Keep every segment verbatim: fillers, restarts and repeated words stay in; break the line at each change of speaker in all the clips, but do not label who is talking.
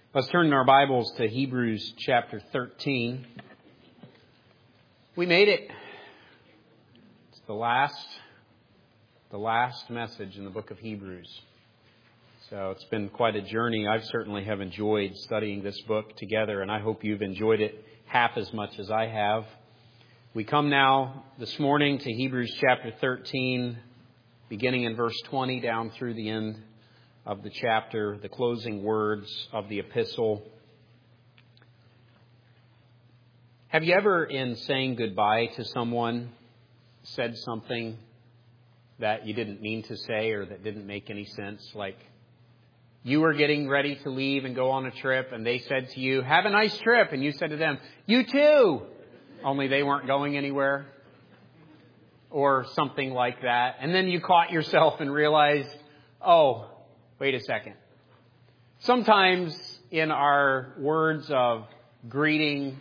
Let's turn in our Bibles to Hebrews chapter thirteen. We made it. It's the last, the last message in the book of Hebrews. So it's been quite a journey. I certainly have enjoyed studying this book together, and I hope you've enjoyed it half as much as I have. We come now this morning to Hebrews chapter thirteen, beginning in verse twenty down through the end of the chapter, the closing words of the epistle. Have you ever, in saying goodbye to someone, said something that you didn't mean to say or that didn't make any sense? Like you were getting ready to leave and go on a trip, and they said to you, "Have a nice trip." And you said to them, "You too," only they weren't going anywhere. Or something like that. And then you caught yourself and realized, oh, wait a second. Sometimes in our words of greeting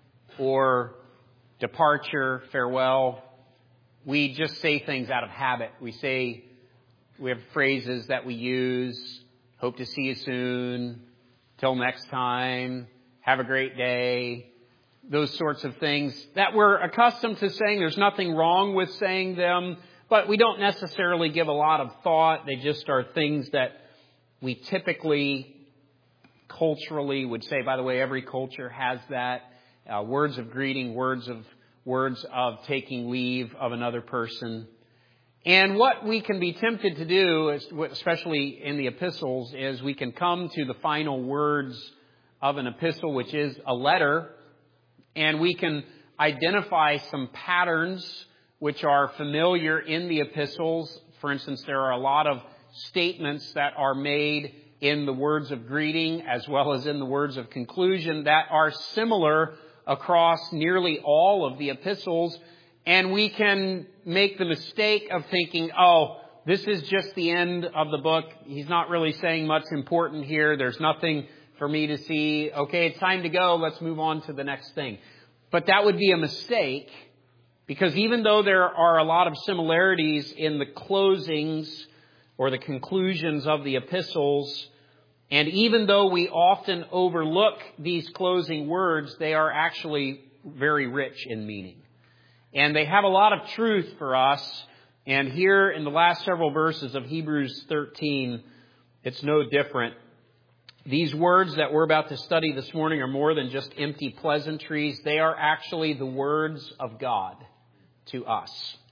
or departure, farewell, we just say things out of habit. We say, we have phrases that we use, hope to see you soon, till next time, have a great day, those sorts of things that we're accustomed to saying. There's nothing wrong with saying them, but we don't necessarily give a lot of thought. They just are things that we typically, culturally would say. By the way, every culture has that. Uh, words of greeting, words of words of taking leave of another person. And what we can be tempted to do, especially in the epistles, is we can come to the final words of an epistle, which is a letter, and we can identify some patterns which are familiar in the epistles. For instance, there are a lot of statements that are made in the words of greeting as well as in the words of conclusion that are similar across nearly all of the epistles. And we can make the mistake of thinking, oh, this is just the end of the book. He's not really saying much important here. There's nothing for me to see. Okay, it's time to go. Let's move on to the next thing. But that would be a mistake, because even though there are a lot of similarities in the closings or the conclusions of the epistles, and even though we often overlook these closing words, they are actually very rich in meaning. And they have a lot of truth for us. And here in the last several verses of Hebrews thirteen, it's no different. These words that we're about to study this morning are more than just empty pleasantries. They are actually the words of God to us.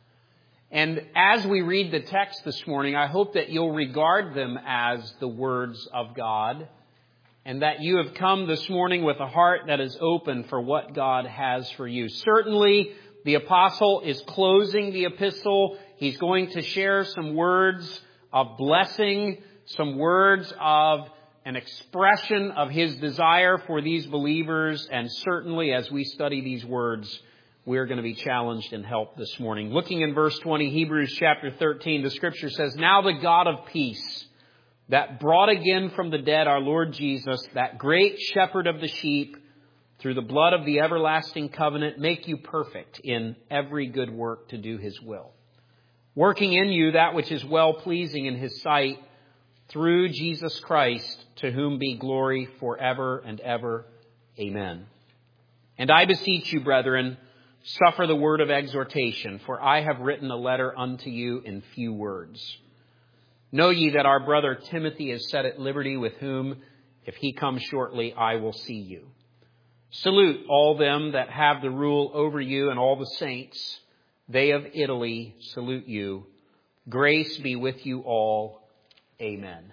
And as we read the text this morning, I hope that you'll regard them as the words of God, and that you have come this morning with a heart that is open for what God has for you. Certainly, the apostle is closing the epistle. He's going to share some words of blessing, some words of an expression of his desire for these believers. And certainly as we study these words, we're going to be challenged and helped this morning. Looking in verse twenty, Hebrews chapter thirteen, the scripture says, "Now the God of peace, that brought again from the dead our Lord Jesus, that great shepherd of the sheep, through the blood of the everlasting covenant, make you perfect in every good work to do his will, working in you that which is well-pleasing in his sight, through Jesus Christ, to whom be glory forever and ever. Amen. And I beseech you, brethren, suffer the word of exhortation, for I have written a letter unto you in few words. Know ye that our brother Timothy is set at liberty, with whom, if he comes shortly, I will see you. Salute all them that have the rule over you, and all the saints. They of Italy salute you. Grace be with you all. Amen."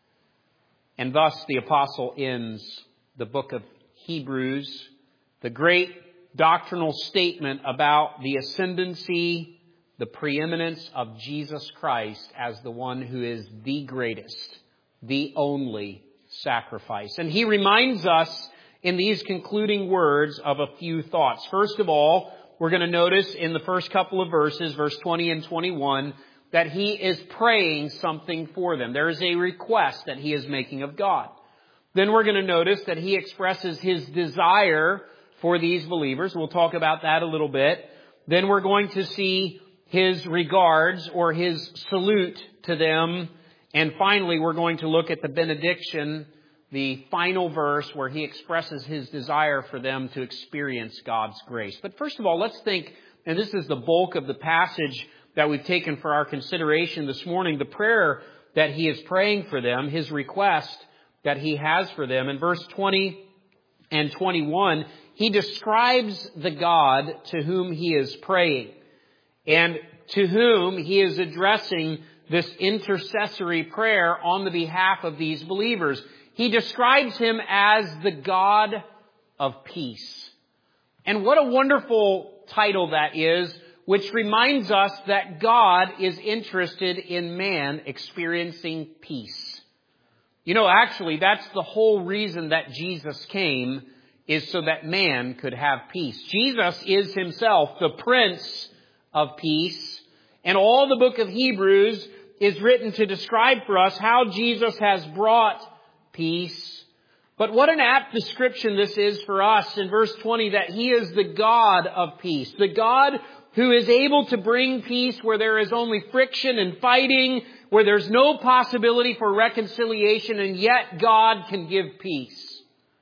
And thus the apostle ends the book of Hebrews, the great doctrinal statement about the ascendancy, the preeminence of Jesus Christ as the one who is the greatest, the only sacrifice. And he reminds us in these concluding words of a few thoughts. First of all, we're going to notice in the first couple of verses, verse twenty and twenty-one, that he is praying something for them. There is a request that he is making of God. Then we're going to notice that he expresses his desire for these believers. We'll talk about that a little bit. Then we're going to see his regards or his salute to them. And finally, we're going to look at the benediction the final verse where he expresses his desire for them to experience God's grace. But first of all, let's think, and this is the bulk of the passage that we've taken for our consideration this morning, the prayer that he is praying for them, his request that he has for them. In verse twenty and twenty-one, he describes the God to whom he is praying and to whom he is addressing this intercessory prayer on the behalf of these believers. He describes him as the God of peace. And what a wonderful title that is, which reminds us that God is interested in man experiencing peace. You know, actually, that's the whole reason that Jesus came, is so that man could have peace. Jesus is himself the Prince of Peace. And all the book of Hebrews is written to describe for us how Jesus has brought peace. But what an apt description this is for us in verse twenty, that he is the God of peace. The God who is able to bring peace where there is only friction and fighting, where there's no possibility for reconciliation, and yet God can give peace.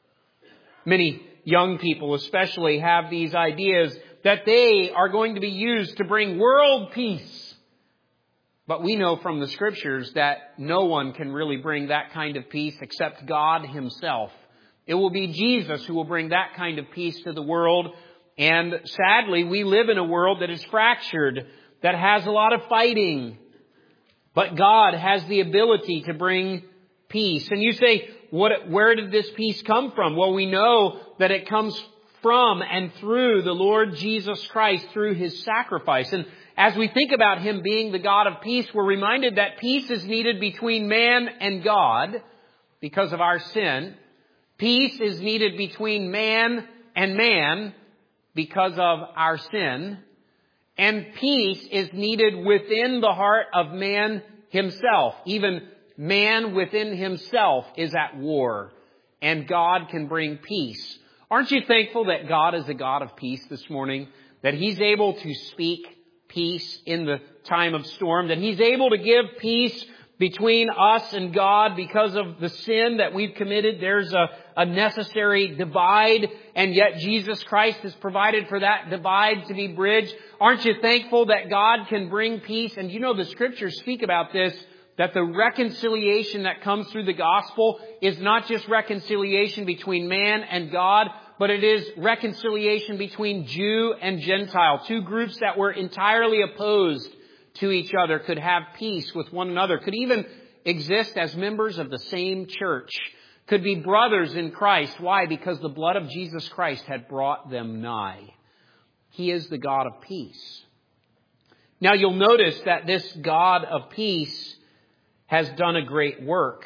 Many young people especially have these ideas that they are going to be used to bring world peace. But we know from the Scriptures that no one can really bring that kind of peace except God himself. It will be Jesus who will bring that kind of peace to the world. And sadly, we live in a world that is fractured, that has a lot of fighting. But God has the ability to bring peace. And you say, what, where did this peace come from? Well, we know that it comes from and through the Lord Jesus Christ, through his sacrifice. And as we think about him being the God of peace, we're reminded that peace is needed between man and God because of our sin. Peace is needed between man and man because of our sin. And peace is needed within the heart of man himself. Even man within himself is at war, and God can bring peace. Aren't you thankful that God is a God of peace this morning? That he's able to speak peace in the time of storm, that he's able to give peace between us and God because of the sin that we've committed. There's a, a necessary divide, and yet Jesus Christ has provided for that divide to be bridged. Aren't you thankful that God can bring peace? And you know, the Scriptures speak about this, that the reconciliation that comes through the gospel is not just reconciliation between man and God, but it is reconciliation between Jew and Gentile. Two groups that were entirely opposed to each other could have peace with one another, could even exist as members of the same church, could be brothers in Christ. Why? Because the blood of Jesus Christ had brought them nigh. He is the God of peace. Now you'll notice that this God of peace has done a great work.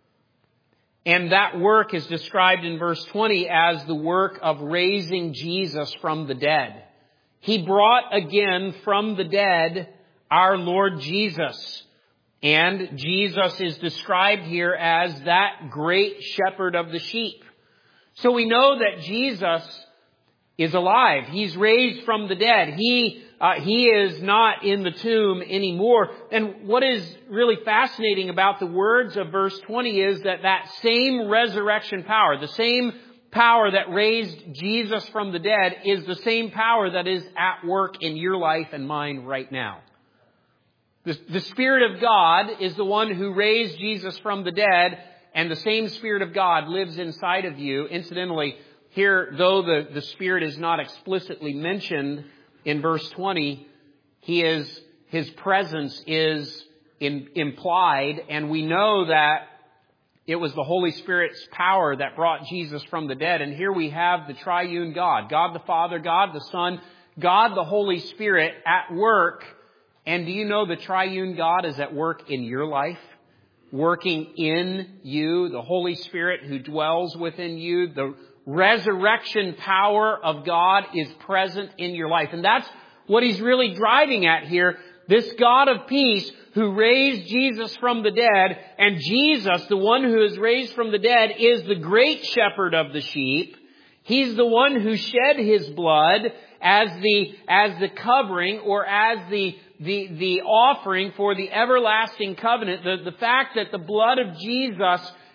And that work is described in verse twenty as the work of raising Jesus from the dead. He brought again from the dead our Lord Jesus. And Jesus is described here as that great shepherd of the sheep. So we know that Jesus is alive. He's raised from the dead. He uh, he is not in the tomb anymore. And what is really fascinating about the words of verse twenty is that that same resurrection power, the same power that raised Jesus from the dead, is the same power that is at work in your life and mine right now. The, the Spirit of God is the one who raised Jesus from the dead, and the same Spirit of God lives inside of you. Incidentally, here, though the, the Spirit is not explicitly mentioned in verse twenty, he is, his presence is in, implied, and we know that it was the Holy Spirit's power that brought Jesus from the dead. And here we have the triune God, God the Father, God the Son, God the Holy Spirit at work. And do you know the triune God is at work in your life? Working in you, the Holy Spirit who dwells within you, the resurrection power of God is present in your life. And that's what he's really driving at here. This God of peace who raised Jesus from the dead, and Jesus, the one who is raised from the dead, is the great shepherd of the sheep. He's the one who shed his blood as the, as the covering, or as the, the, the offering for the everlasting covenant. The, the fact that the blood of Jesus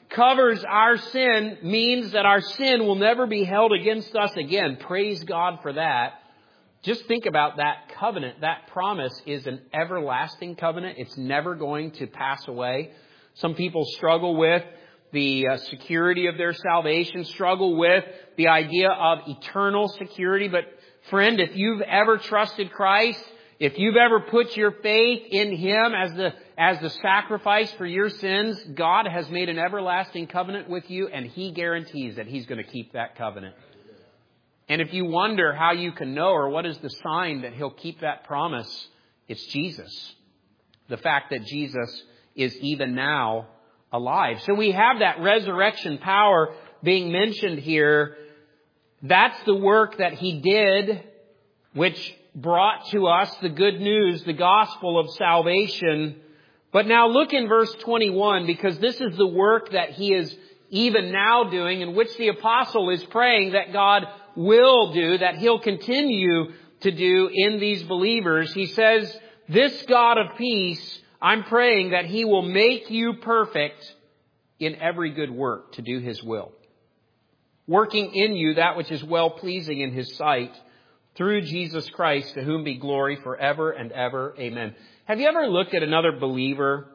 covers our sin means that our sin will never be held against us again. Praise God for that. Just think about that covenant. That promise is an everlasting covenant. It's never going to pass away. Some people struggle with the uh, security of their salvation, struggle with the idea of eternal security. But friend, if you've ever trusted Christ, if you've ever put your faith in Him as the as the sacrifice for your sins, God has made an everlasting covenant with you, and He guarantees that He's going to keep that covenant. And if you wonder how you can know, or what is the sign that He'll keep that promise, it's Jesus. The fact that Jesus is even now alive. So we have that resurrection power being mentioned here. That's the work that He did, which brought to us the good news, the gospel of salvation. But now look in verse twenty-one, because this is the work that He is even now doing, in which the apostle is praying that God will do, that He'll continue to do in these believers. He says, this God of peace, I'm praying that He will make you perfect in every good work to do His will, working in you that which is well-pleasing in His sight, through Jesus Christ, to whom be glory forever and ever. Amen. Have you ever looked at another believer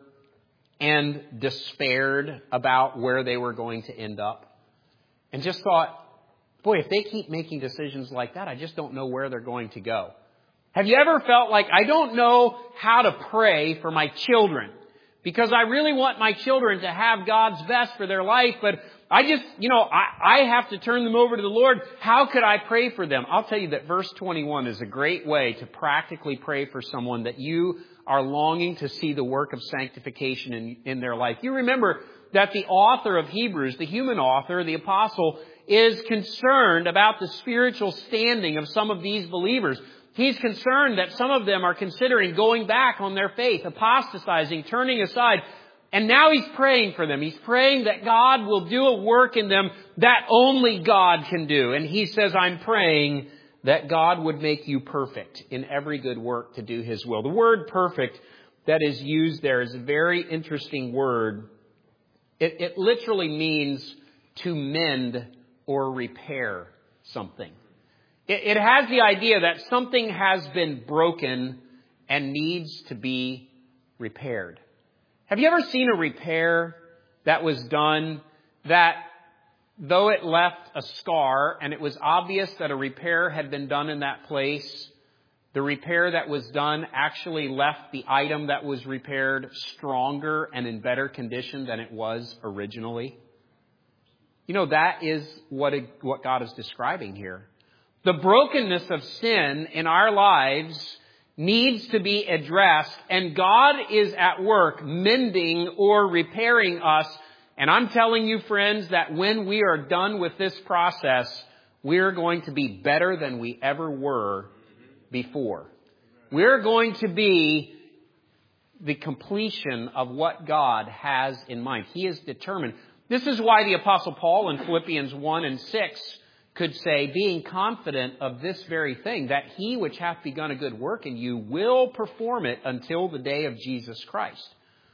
and despaired about where they were going to end up? And just thought, boy, if they keep making decisions like that, I just don't know where they're going to go. Have you ever felt like, I don't know how to pray for my children, because I really want my children to have God's best for their life, but I just, you know, I, I have to turn them over to the Lord. How could I pray for them? I'll tell you that verse twenty-one is a great way to practically pray for someone that you are longing to see the work of sanctification in, in their life. You remember that the author of Hebrews, the human author, the apostle, is concerned about the spiritual standing of some of these believers. He's concerned that some of them are considering going back on their faith, apostatizing, turning aside. And now he's praying for them. He's praying that God will do a work in them that only God can do. And he says, I'm praying that God would make you perfect in every good work to do His will. The word perfect that is used there is a very interesting word. It, it literally means to mend or repair something. It, it has the idea that something has been broken and needs to be repaired. Have you ever seen a repair that was done that, though it left a scar and it was obvious that a repair had been done in that place, the repair that was done actually left the item that was repaired stronger and in better condition than it was originally? You know, that is what it, what God is describing here. The brokenness of sin in our lives needs to be addressed, and God is at work mending or repairing us. And I'm telling you, friends, that when we are done with this process, we're going to be better than we ever were before. We're going to be the completion of what God has in mind. He is determined. This is why the Apostle Paul in Philippians one and six could say, being confident of this very thing, that He which hath begun a good work in you will perform it until the day of Jesus Christ.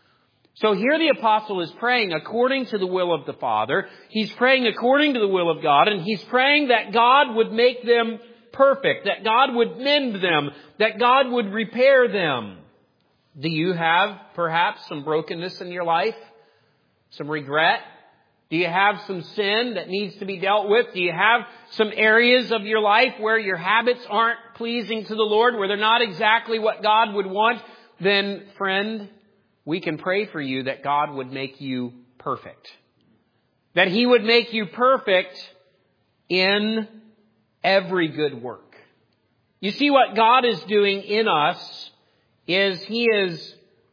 So here the apostle is praying according to the will of the Father. He's praying according to the will of God, and he's praying that God would make them perfect, that God would mend them, that God would repair them. Do you have perhaps some brokenness in your life? Some regret? Do you have some sin that needs to be dealt with? Do you have some areas of your life where your habits aren't pleasing to the Lord, where they're not exactly what God would want? Then, friend, we can pray for you that God would make you perfect. That He would make you perfect in every good work. You see, what God is doing in us is He is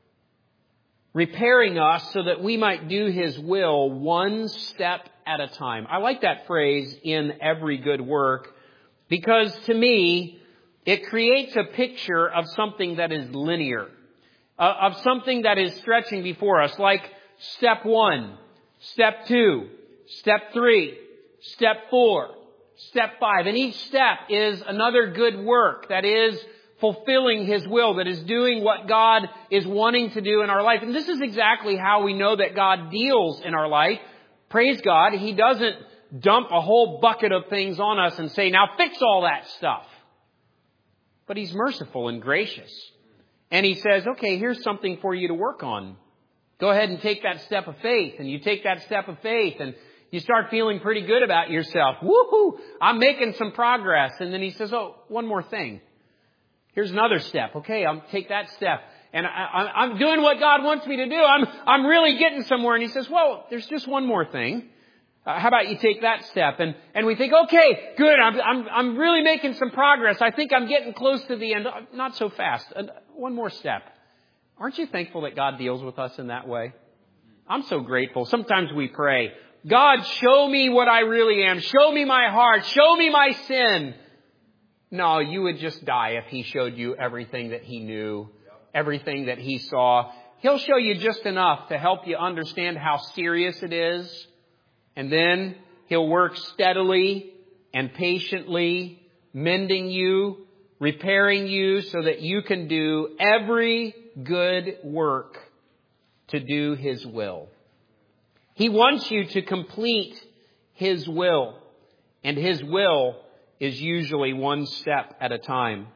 repairing us so that we might do His will one step at a time. I like that phrase, in every good work, because to me, it creates a picture of something that is linear, uh, of something that is stretching before us, like step one, step two, step three, step four, step five. And each step is another good work that is fulfilling His will, that is doing what God is wanting to do in our life. And this is exactly how we know that God deals in our life, praise God, He doesn't dump a whole bucket of things on us and say, now fix all that stuff. But He's merciful and gracious. And He says, okay, here's something for you to work on. Go ahead and take that step of faith. And you take that step of faith and you start feeling pretty good about yourself. Woohoo! I'm making some progress. And then He says, oh, one more thing. Here's another step. Okay, I'll take that step. And I, I'm doing what God wants me to do. I'm, I'm really getting somewhere. And He says, well, there's just one more thing. Uh, how about you take that step? And, and we think, okay, good. I'm, I'm, I'm really making some progress. I think I'm getting close to the end. Not so fast. Uh, one more step. Aren't you thankful that God deals with us in that way? I'm so grateful. Sometimes we pray, God, show me what I really am. Show me my heart. Show me my sin. No, you would just die if He showed you everything that He knew, everything that He saw. He'll show you just enough to help you understand how serious it is. And then He'll work steadily and patiently, mending you, repairing you so that you can do every good work to do His will. He wants you to complete His will. And His will is usually one step at a time.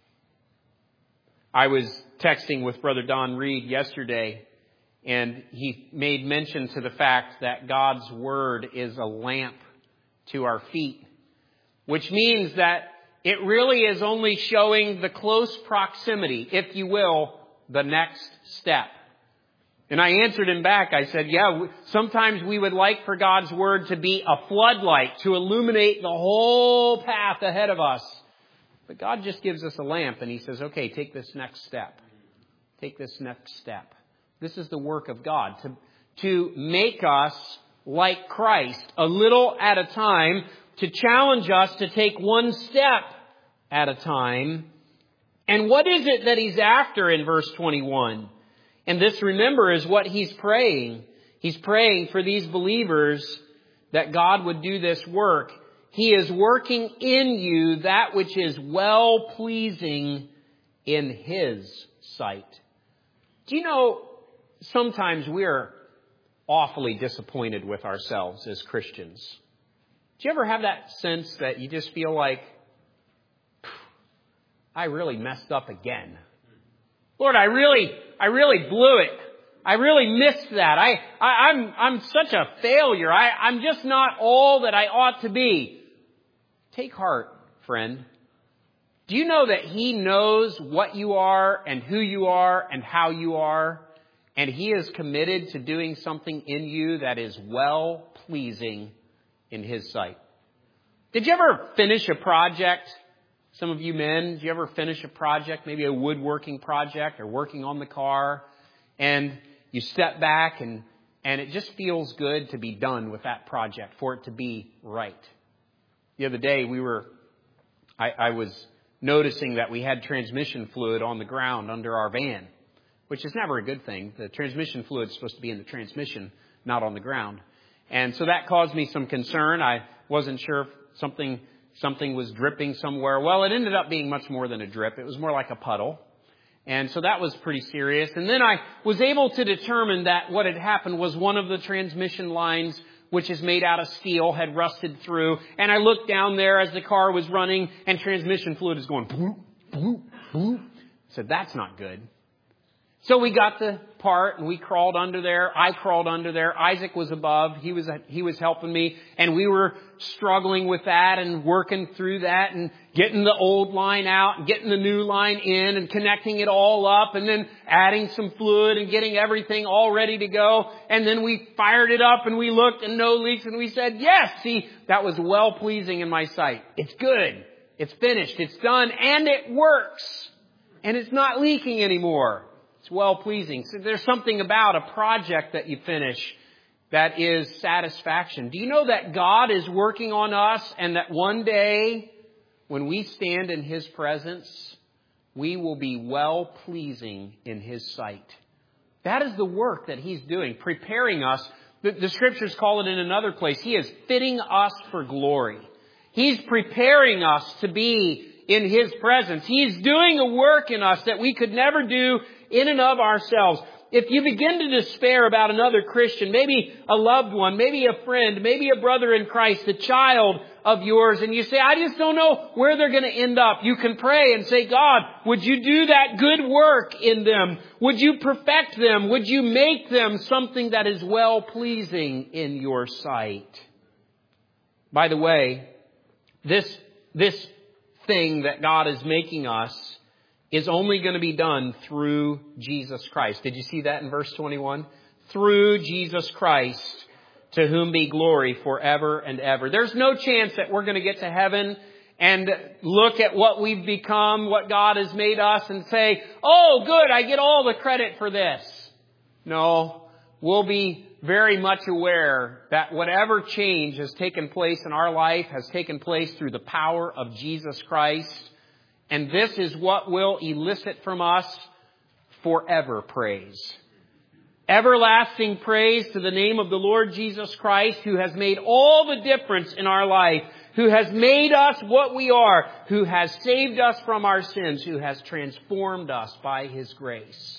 I was texting with Brother Don Reed yesterday, and he made mention to the fact that God's Word is a lamp to our feet, which means that it really is only showing the close proximity, if you will, the next step. And I answered him back. I said, yeah, sometimes we would like for God's Word to be a floodlight to illuminate the whole path ahead of us. But God just gives us a lamp and He says, okay, take this next step. Take this next step. This is the work of God, to, to make us like Christ a little at a time, to challenge us to take one step at a time. And what is it that He's after in verse twenty-one? And this, remember, is what He's praying. He's praying for these believers that God would do this work. He is working in you that which is well-pleasing in His sight. Do you know, sometimes we're awfully disappointed with ourselves as Christians. Do you ever have that sense that you just feel like, I really messed up again? Lord, I really, I really blew it. I really missed that. I, I I'm, I'm such a failure. I, I'm just not all that I ought to be. Take heart, friend. Do you know that He knows what you are and who you are and how you are? And He is committed to doing something in you that is well-pleasing in His sight. Did you ever finish a project? Some of you men, did you ever finish a project, maybe a woodworking project or working on the car, and you step back and, and it just feels good to be done with that project, for it to be right? The other day we were, I, I was noticing that we had transmission fluid on the ground under our van, which is never a good thing. The transmission fluid is supposed to be in the transmission, not on the ground. And so that caused me some concern. I wasn't sure if something something was dripping somewhere. Well, it ended up being much more than a drip. It was more like a puddle. And so that was pretty serious. And then I was able to determine that what had happened was one of the transmission lines, which is made out of steel, had rusted through. And I looked down there as the car was running, and transmission fluid is going boop, boop, boop. I said, that's not good. So we got the part and we crawled under there. I crawled under there. Isaac was above. He was, he was helping me, and we were struggling with that and working through that and getting the old line out and getting the new line in and connecting it all up and then adding some fluid and getting everything all ready to go. And then we fired it up and we looked and no leaks, and we said, yes, see, that was well pleasing in my sight. It's good. It's finished. It's done, and it works, and it's not leaking anymore. It's well-pleasing. So there's something about a project that you finish that is satisfaction. Do you know that God is working on us, and that one day when we stand in His presence, we will be well-pleasing in His sight? That is the work that He's doing, preparing us. The, the Scriptures call it in another place, He is fitting us for glory. He's preparing us to be in His presence. He's doing a work in us that we could never do in and of ourselves. if you begin to despair about another Christian, maybe a loved one, maybe a friend, maybe a brother in Christ, a child of yours, and you say, I just don't know where they're going to end up, you can pray and say, God, would you do that good work in them? Would you perfect them? Would you make them something that is well-pleasing in your sight? By the way, this, this thing that God is making us is only going to be done through Jesus Christ. Did you see that in verse twenty-one? Through Jesus Christ, to whom be glory forever and ever. There's no chance that we're going to get to heaven and look at what we've become, what God has made us, and say, oh, good, I get all the credit for this. No, we'll be very much aware that whatever change has taken place in our life has taken place through the power of Jesus Christ. And this is what will elicit from us forever praise. Everlasting praise to the name of the Lord Jesus Christ, who has made all the difference in our life, who has made us what we are, who has saved us from our sins, who has transformed us by His grace.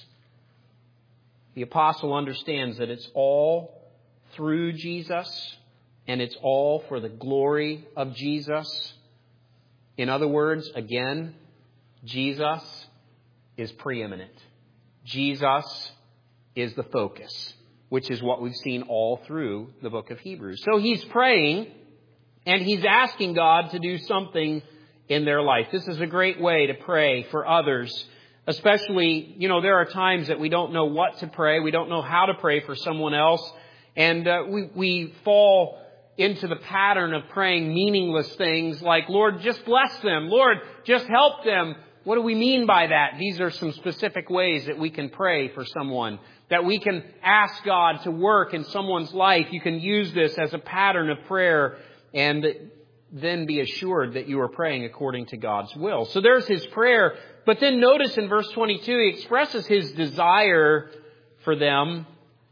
The apostle understands that it's all through Jesus, and it's all for the glory of Jesus. In other words, again, Jesus is preeminent. Jesus is the focus, which is what we've seen all through the book of Hebrews. So he's praying, and he's asking God to do something in their life. This is a great way to pray for others. Especially, you know, there are times that we don't know what to pray. We don't know how to pray for someone else. And uh, we, we fall into the pattern of praying meaningless things like, Lord, just bless them. Lord, just help them. What do we mean by that? These are some specific ways that we can pray for someone, that we can ask God to work in someone's life. You can use this as a pattern of prayer and then be assured that you are praying according to God's will. So there's his prayer. But then notice in verse twenty-two, he expresses his desire for them.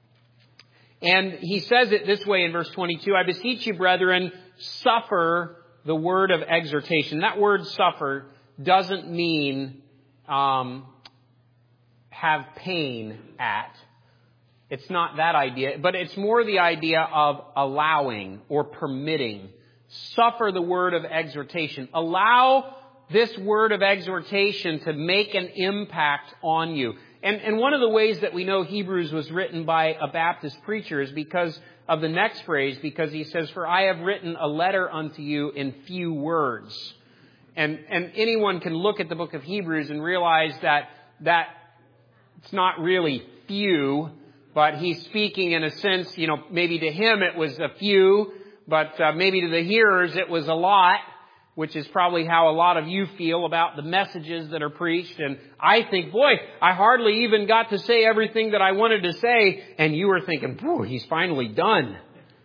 And he says it this way in verse twenty-two, I beseech you, brethren, suffer the word of exhortation. That word suffer doesn't mean um, have pain at. It's not that idea, but it's more the idea of allowing or permitting. Suffer the word of exhortation. Allow this word of exhortation to make an impact on you. And, and one of the ways that we know Hebrews was written by a Baptist preacher is because of the next phrase, because he says, for I have written a letter unto you in few words. And, and anyone can look at the book of Hebrews and realize that, that it's not really few, but he's speaking in a sense, you know, maybe to him it was a few, but uh, maybe to the hearers it was a lot, which is probably how a lot of you feel about the messages that are preached. And I think, boy, I hardly even got to say everything that I wanted to say. And you were thinking, boy, he's finally done.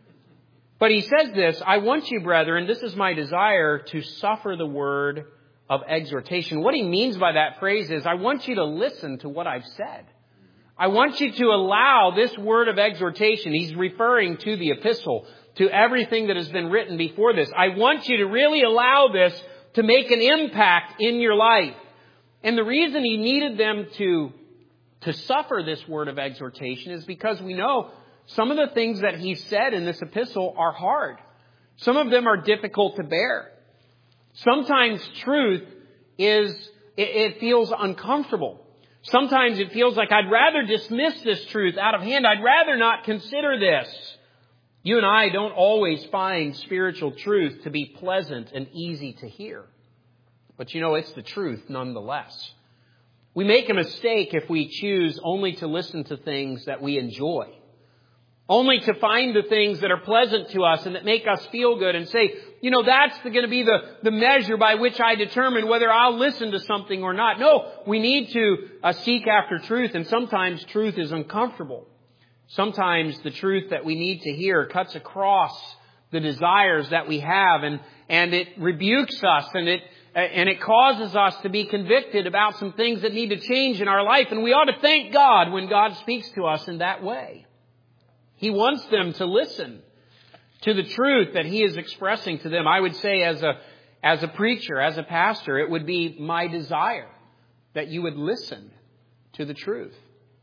But he says this, I want you, brethren, this is my desire, to suffer the word of exhortation. What he means by that phrase is, I want you to listen to what I've said. I want you to allow this word of exhortation. He's referring to the epistle, to everything that has been written before this. I want you to really allow this to make an impact in your life. And the reason he needed them to, to suffer this word of exhortation is because we know some of the things that he said in this epistle are hard. Some of them are difficult to bear. Sometimes truth is, it, it feels uncomfortable. Sometimes it feels like I'd rather dismiss this truth out of hand. I'd rather not consider this. You and I don't always find spiritual truth to be pleasant and easy to hear. But you know, it's the truth nonetheless. We make a mistake if we choose only to listen to things that we enjoy. Only to find the things that are pleasant to us and that make us feel good and say, you know, that's going to be the, the measure by which I determine whether I'll listen to something or not. No, we need to uh, seek after truth, and sometimes truth is uncomfortable. Sometimes the truth that we need to hear cuts across the desires that we have, and, and it rebukes us, and it, and it causes us to be convicted about some things that need to change in our life. And we ought to thank God when God speaks to us in that way. He wants them to listen to the truth that he is expressing to them. I would say as a, as a preacher, as a pastor, it would be my desire that you would listen to the truth.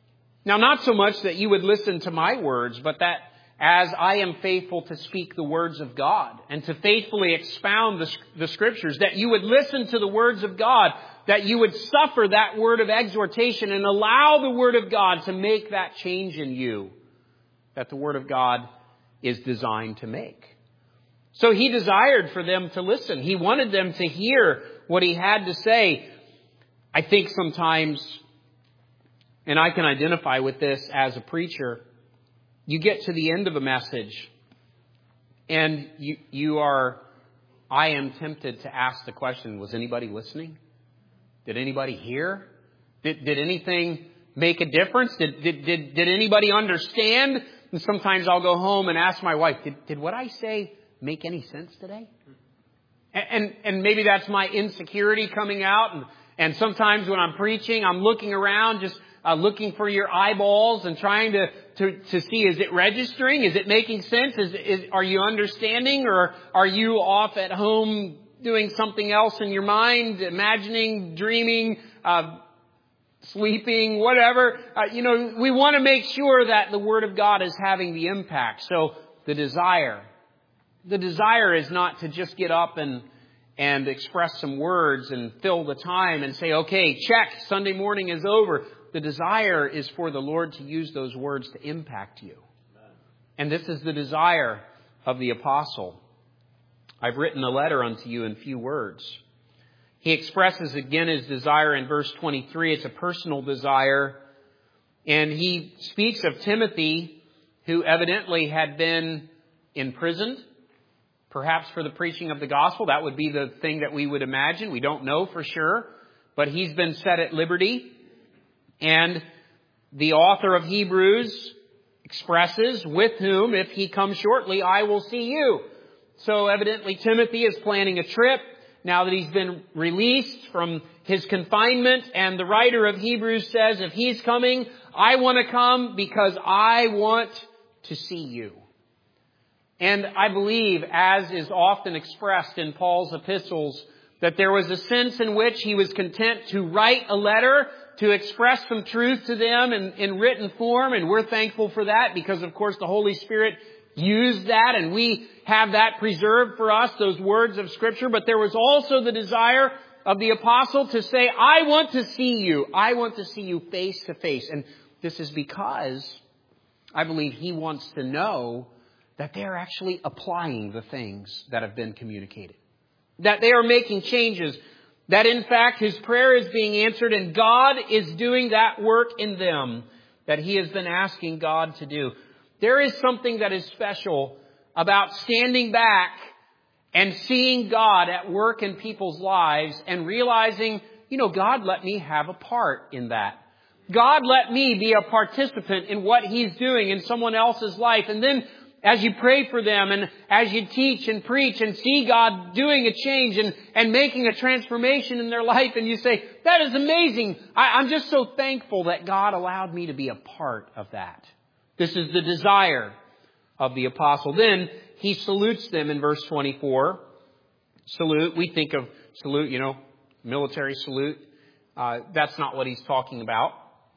Now, not so much that you would listen to my words, but that as I am faithful to speak the words of God and to faithfully expound the, the Scriptures, that you would listen to the words of God, that you would suffer that word of exhortation and allow the Word of God to make that change in you that the Word of God is designed to make. So He desired for them to listen. He wanted them to hear what He had to say. I think sometimes, and I can identify with this as a preacher, you get to the end of a message and you, you are, I am tempted to ask the question, was anybody listening? Did anybody hear? Did, did anything make a difference? Did, did, did, did anybody understand? And sometimes I'll go home and ask my wife, did, did what I say make any sense today? And, and, and maybe that's my insecurity coming out. And, and sometimes when I'm preaching, I'm looking around, just uh, looking for your eyeballs and trying to, to, to see, is it registering? Is it making sense? Is, is, are you understanding? Or are you off at home doing something else in your mind, imagining, dreaming, uh, sleeping, whatever? Uh, you know, we want to make sure that the Word of God is having the impact. So the desire, the desire is not to just get up and and express some words and fill the time and say, okay, check, Sunday morning is over. The desire is for the Lord to use those words to impact you. And this is the desire of the apostle. I've written a letter unto you in few words. He expresses again his desire in verse twenty-three. It's a personal desire. And he speaks of Timothy, who evidently had been imprisoned, perhaps for the preaching of the gospel. That would be the thing that we would imagine. We don't know for sure. But he's been set at liberty. And the author of Hebrews expresses, with whom, if he comes shortly, I will see you. So evidently Timothy is planning a trip now that he's been released from his confinement. And the writer of Hebrews says, if he's coming, I want to come because I want to see you. And I believe, as is often expressed in Paul's epistles, that there was a sense in which he was content to write a letter to express some truth to them in, in written form. And we're thankful for that because, of course, the Holy Spirit used that and we have that preserved for us, those words of Scripture. But there was also the desire of the apostle to say, I want to see you. I want to see you face to face. And this is because I believe he wants to know that they're actually applying the things that have been communicated. That they are making changes. That in fact his prayer is being answered and God is doing that work in them that he has been asking God to do. There is something that is special about standing back and seeing God at work in people's lives and realizing, you know, God let me have a part in that. God let me be a participant in what he's doing in someone else's life. And then as you pray for them and as you teach and preach and see God doing a change and, and making a transformation in their life, and you say, that is amazing. I, I'm just so thankful that God allowed me to be a part of that. This is the desire of the apostle. Then he salutes them in verse twenty-four. Salute. We think of salute, you know, military salute. Uh, that's not what he's talking about.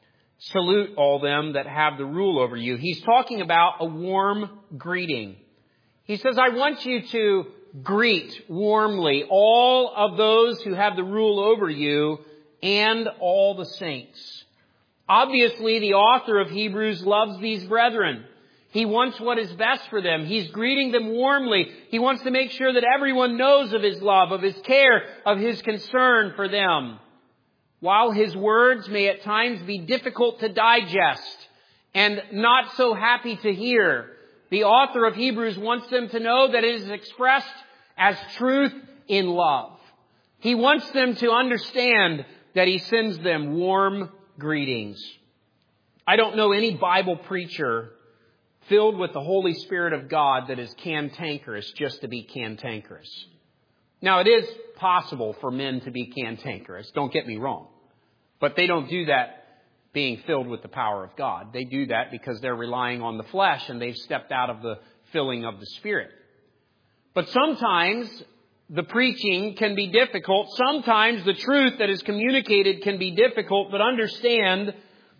Salute all them that have the rule over you. He's talking about a warm greeting. He says, I want you to greet warmly all of those who have the rule over you and all the saints. Obviously, the author of Hebrews loves these brethren. He wants what is best for them. He's greeting them warmly. He wants to make sure that everyone knows of his love, of his care, of his concern for them. While his words may at times be difficult to digest and not so happy to hear, the author of Hebrews wants them to know that it is expressed as truth in love. He wants them to understand that he sends them warm greetings. I don't know any Bible preacher filled with the Holy Spirit of God that is cantankerous just to be cantankerous. Now, it is possible for men to be cantankerous. Don't get me wrong. But they don't do that being filled with the power of God. They do that because they're relying on the flesh and they've stepped out of the filling of the Spirit. But sometimes the preaching can be difficult. Sometimes the truth that is communicated can be difficult. But understand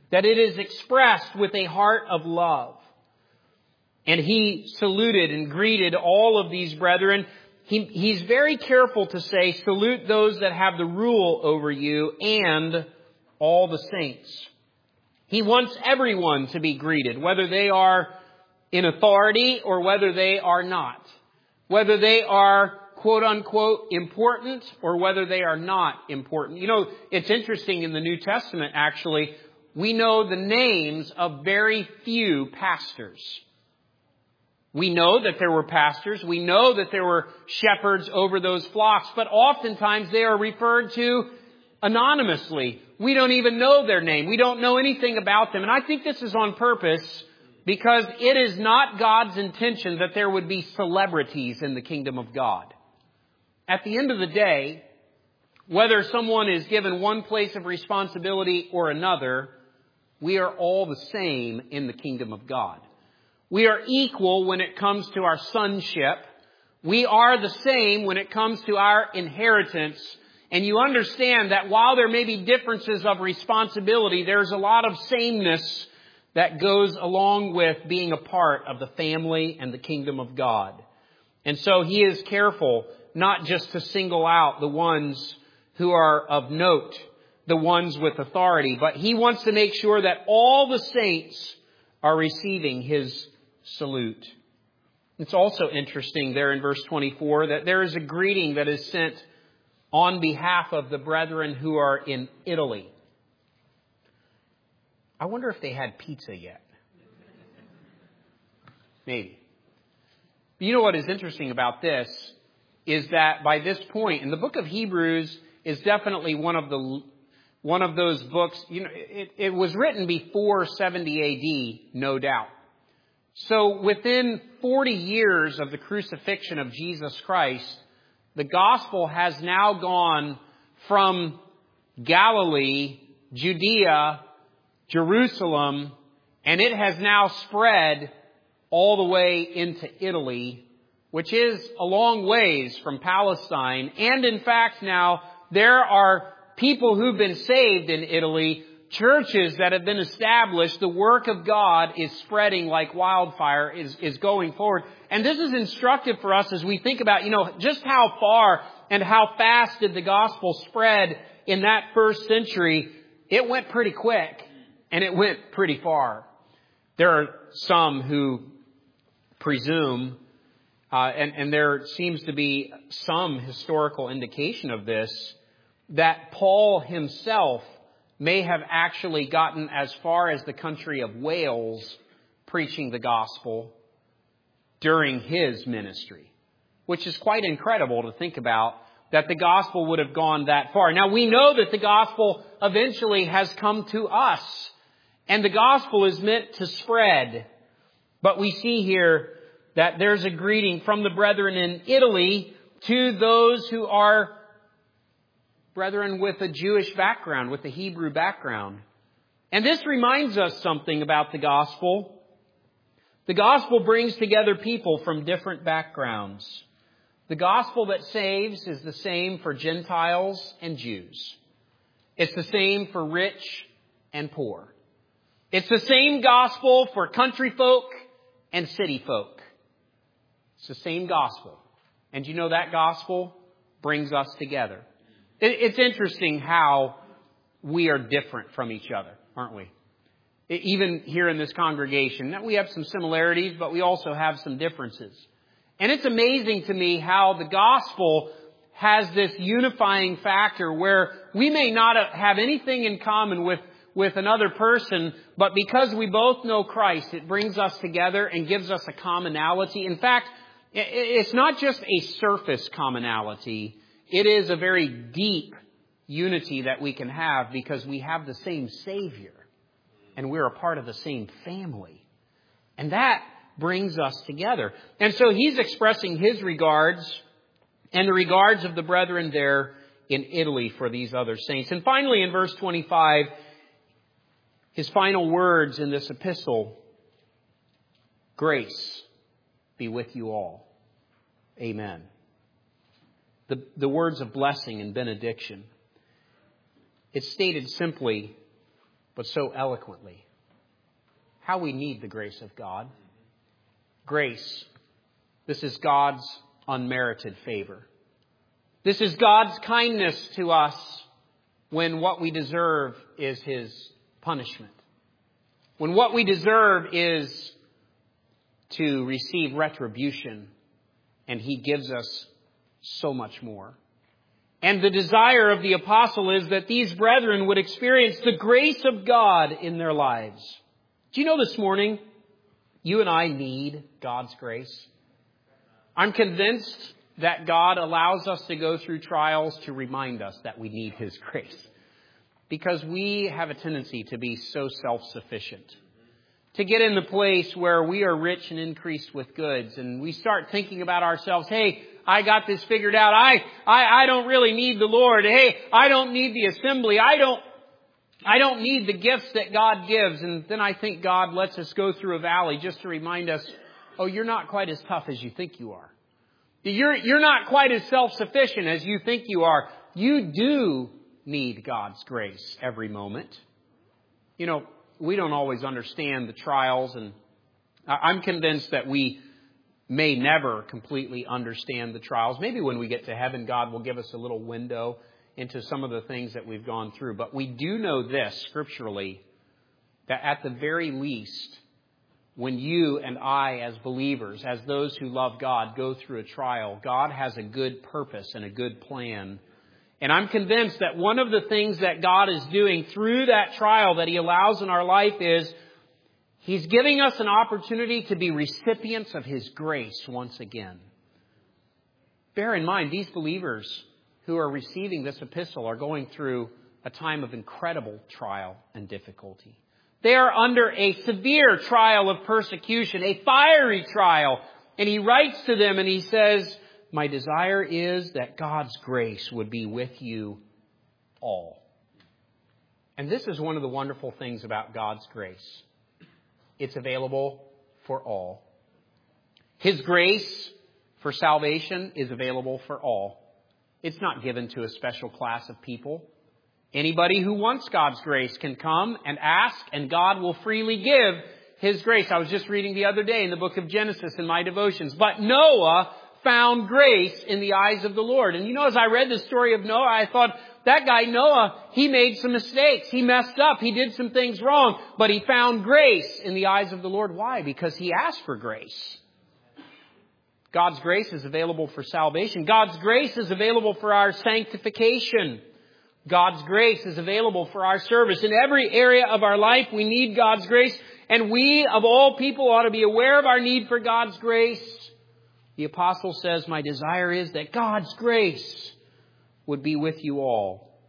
that it is expressed with a heart of love. And he saluted and greeted all of these brethren. He, he's very careful to say, salute those that have the rule over you and all the saints. He wants everyone to be greeted, whether they are in authority or whether they are not. Whether they are, quote unquote, important or whether they are not important. You know, it's interesting in the New Testament, actually, we know the names of very few pastors. We know that there were pastors. We know that there were shepherds over those flocks, but oftentimes they are referred to anonymously. We don't even know their name. We don't know anything about them. And I think this is on purpose because it is not God's intention that there would be celebrities in the kingdom of God. At the end of the day, whether someone is given one place of responsibility or another, we are all the same in the kingdom of God. We are equal when it comes to our sonship. We are the same when it comes to our inheritance. And you understand that while there may be differences of responsibility, there's a lot of sameness that goes along with being a part of the family and the kingdom of God. And so he is careful not just to single out the ones who are of note, the ones with authority, but he wants to make sure that all the saints are receiving his salute. It's also interesting there in verse twenty-four that there is a greeting that is sent on behalf of the brethren who are in Italy. I wonder if they had pizza yet. Maybe. But you know what is interesting about this is that by this point, and the book of Hebrews is definitely one of the one of those books. You know, it, it was written before seventy A D, no doubt. So within forty years of the crucifixion of Jesus Christ, the gospel has now gone from Galilee, Judea, Jerusalem, and it has now spread all the way into Italy, which is a long ways from Palestine. And in fact, now there are people who've been saved in Italy, churches that have been established. The work of God is spreading like wildfire, is, is going forward. And this is instructive for us as we think about, you know, just how far and how fast did the gospel spread in that first century. It went pretty quick and it went pretty far. There are some who presume, uh, and, and there seems to be some historical indication of this, that Paul himself may have actually gotten as far as the country of Wales preaching the gospel during his ministry, which is quite incredible to think about, that the gospel would have gone that far. Now, we know that the gospel eventually has come to us, and the gospel is meant to spread. But we see here that there's a greeting from the brethren in Italy to those who are brethren with a Jewish background, with a Hebrew background. And this reminds us something about the gospel. The gospel brings together people from different backgrounds. The gospel that saves is the same for Gentiles and Jews. It's the same for rich and poor. It's the same gospel for country folk and city folk. It's the same gospel. And you know that gospel brings us together. It's interesting how we are different from each other, aren't we? Even here in this congregation, we have some similarities, but we also have some differences. And it's amazing to me how the gospel has this unifying factor where we may not have anything in common with, with another person, but because we both know Christ, it brings us together and gives us a commonality. In fact, it's not just a surface commonality. It is a very deep unity that we can have because we have the same Savior and we're a part of the same family. And that brings us together. And so he's expressing his regards and the regards of the brethren there in Italy for these other saints. And finally, in verse twenty-five, his final words in this epistle, grace be with you all. Amen. The, the words of blessing and benediction. It's stated simply, but so eloquently. How we need the grace of God. Grace. This is God's unmerited favor. This is God's kindness to us when what we deserve is His punishment. When what we deserve is to receive retribution, and He gives us so much more. And the desire of the apostle is that these brethren would experience the grace of God in their lives. Do you know this morning, you and I need God's grace? I'm convinced that God allows us to go through trials to remind us that we need His grace. Because we have a tendency to be so self-sufficient. To get in the place where we are rich and increased with goods. And we start thinking about ourselves, hey, I got this figured out. I, I, I don't really need the Lord. Hey, I don't need the assembly. I don't, I don't need the gifts that God gives. And then I think God lets us go through a valley just to remind us, oh, you're not quite as tough as you think you are. You're, you're not quite as self-sufficient as you think you are. You do need God's grace every moment. You know, we don't always understand the trials, and I'm convinced that we may never completely understand the trials. Maybe when we get to heaven, God will give us a little window into some of the things that we've gone through. But we do know this scripturally, that at the very least, when you and I as believers, as those who love God, go through a trial, God has a good purpose and a good plan. And I'm convinced that one of the things that God is doing through that trial that He allows in our life is He's giving us an opportunity to be recipients of His grace once again. Bear in mind, these believers who are receiving this epistle are going through a time of incredible trial and difficulty. They are under a severe trial of persecution, a fiery trial. And he writes to them and he says, my desire is that God's grace would be with you all. And this is one of the wonderful things about God's grace. It's available for all. His grace for salvation is available for all. It's not given to a special class of people. Anybody who wants God's grace can come and ask, and God will freely give His grace. I was just reading the other day in the book of Genesis in my devotions. But Noah found grace in the eyes of the Lord. And you know, as I read the story of Noah, I thought, that guy Noah, he made some mistakes. He messed up. He did some things wrong. But he found grace in the eyes of the Lord. Why? Because he asked for grace. God's grace is available for salvation. God's grace is available for our sanctification. God's grace is available for our service. In every area of our life, we need God's grace. And we, of all people, ought to be aware of our need for God's grace. The apostle says, my desire is that God's grace would be with you all.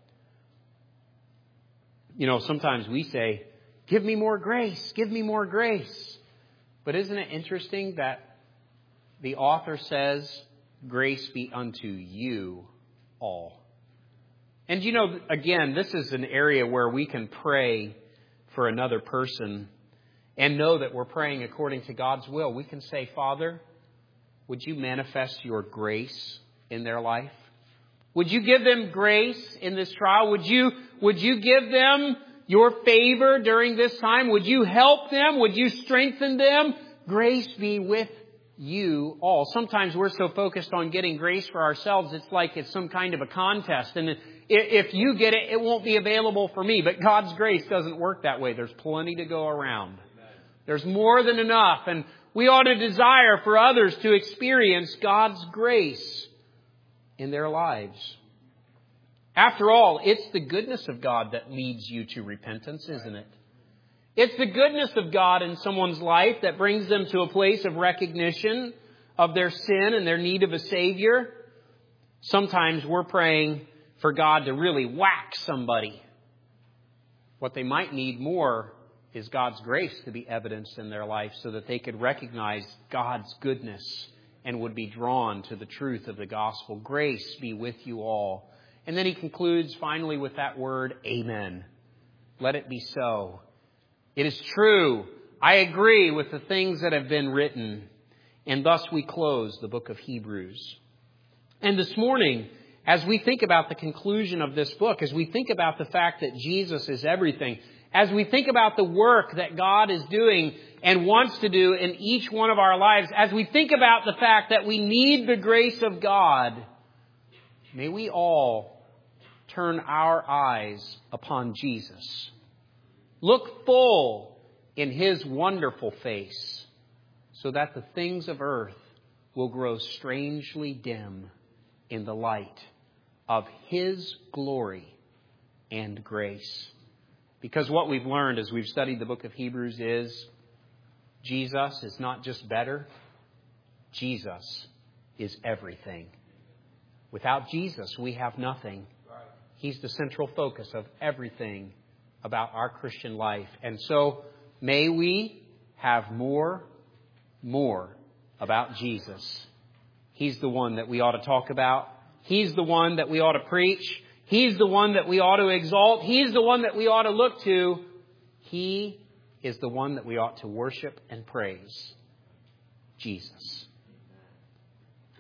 You know, sometimes we say, give me more grace, give me more grace. But isn't it interesting that the author says, grace be unto you all. And you know, again, this is an area where we can pray for another person and know that we're praying according to God's will. We can say, Father, would you manifest your grace in their life? Would you give them grace in this trial? Would you, would you give them your favor during this time? Would you help them? Would you strengthen them? Grace be with you all. Sometimes we're so focused on getting grace for ourselves, it's like it's some kind of a contest. And if you get it, it won't be available for me. But God's grace doesn't work that way. There's plenty to go around. There's more than enough. And we ought to desire for others to experience God's grace in their lives. After all, it's the goodness of God that leads you to repentance, isn't it? It's the goodness of God in someone's life that brings them to a place of recognition of their sin and their need of a Savior. Sometimes we're praying for God to really whack somebody. What they might need more is God's grace to be evidenced in their life so that they could recognize God's goodness and would be drawn to the truth of the gospel. Grace be with you all. And then he concludes finally with that word, amen. Let it be so. It is true. I agree with the things that have been written. And thus we close the book of Hebrews. And this morning, as we think about the conclusion of this book, as we think about the fact that Jesus is everything, as we think about the work that God is doing and wants to do in each one of our lives, as we think about the fact that we need the grace of God, may we all turn our eyes upon Jesus. Look full in His wonderful face, so that the things of earth will grow strangely dim in the light of His glory and grace. Because what we've learned as we've studied the book of Hebrews is Jesus is not just better. Jesus is everything. Without Jesus, we have nothing. He's the central focus of everything about our Christian life. And so may we have more, more about Jesus. He's the one that we ought to talk about. He's the one that we ought to preach. He's the one that we ought to exalt. He's the one that we ought to look to. He is the one that we ought to worship and praise. Jesus.